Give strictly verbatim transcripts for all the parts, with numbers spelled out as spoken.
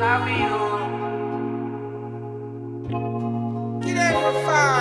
Get that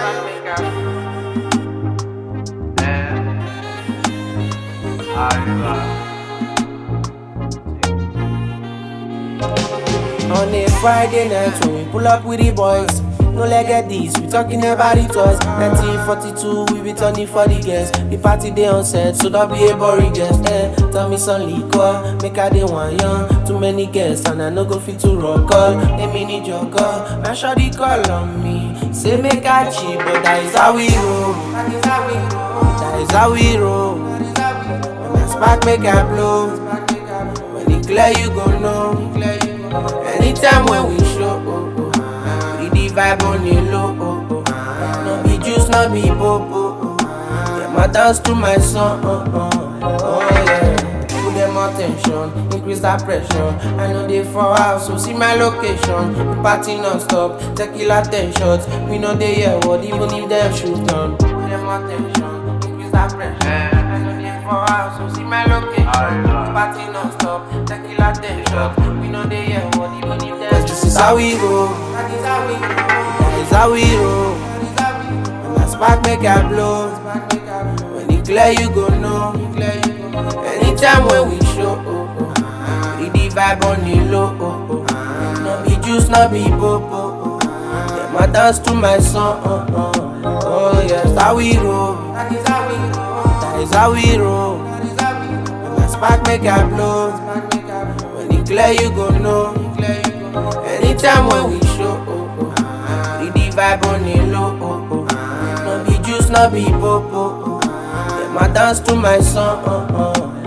On a Friday night when we pull up with the boys, no leg at this, we talking about it was nineteen forty-two, we be turning for the guests. The party day on set, so don't be a boring guest. Eh, tell me some liquor, make I dey one young. Too many guests and I no go fit to rock all. A mini jogger, man sure the call on me. Say make I cheap, but that is how we roll. That is how we roll. That is how we roll. When I spark, make I blow. When it clear, you go know. Anytime when we show, oh, oh, we the vibe on the low, oh, oh. No be juice, no be popo, oh. Yeah, my dance to my song, oh, oh, oh yeah. Put them attention, increase that pressure. I know they fall out, so see my location. We party non-stop, tequila ten shots. We know they hear what, even if them shoot down. Put them attention, increase that pressure. I know they fall out, so see my location. We party non-stop, tequila ten shots. We know they hear what, even if them shoot down. This is how we go. That is how we go. That is how we roll. When I spark, make I blow. When it clear, you go know. Anytime when we show, oh, oh, we the vibe on the low, oh, oh. No be juice, no be popo, oh. Yeah, my dance to my song, oh, oh, oh yes, how we roll. That is how we roll. That is how we roll. When I spark, make I blow. When it clear, you go know. Anytime when we show, oh, oh, we the vibe on the low, oh, oh. No be juice, no be popo, oh. Yeah, my dance to my song, oh, oh.